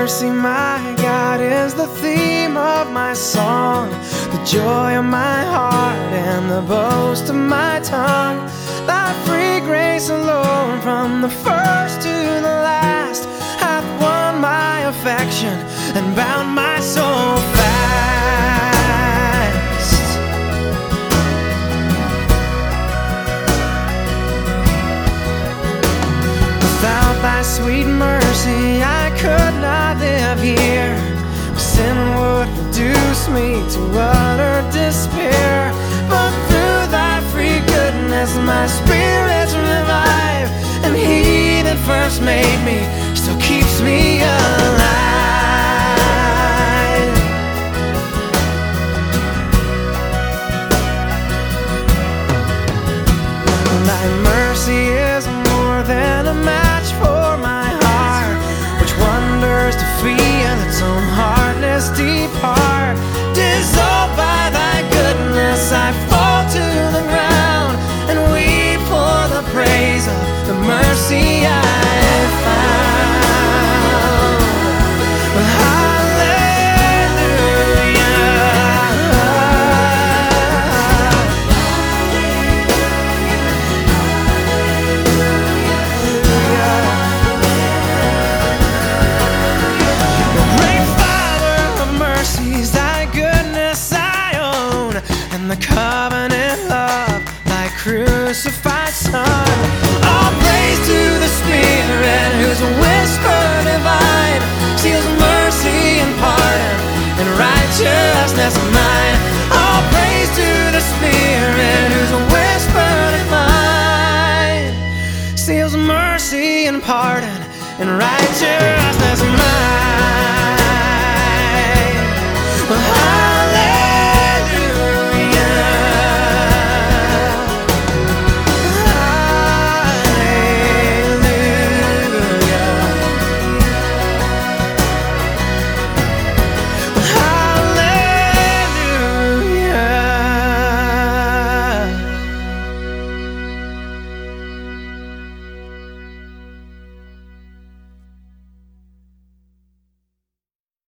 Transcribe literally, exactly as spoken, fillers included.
mercy, my God, is the theme of my song, the joy of my heart and the boast of my tongue. Thy free grace alone, from the first to the last, hath won my affection and bound my soul fast. Without thy sweet mercy, I could not live here. Sin would reduce me to utter despair, but through thy free goodness my spirit's revived, and he that first made me still keeps me alive. Thy mercy is more than a match for my heart, which wonders to feel its own hardness depart. Dissolved by thy goodness, I fall to the ground and weep for the praise of the mercy I found. The covenant love, thy crucified Son. All praise to the Spirit, whose whisper divine seals mercy and pardon and righteousness mine. All praise to the Spirit, whose whisper divine seals mercy and pardon and righteousness.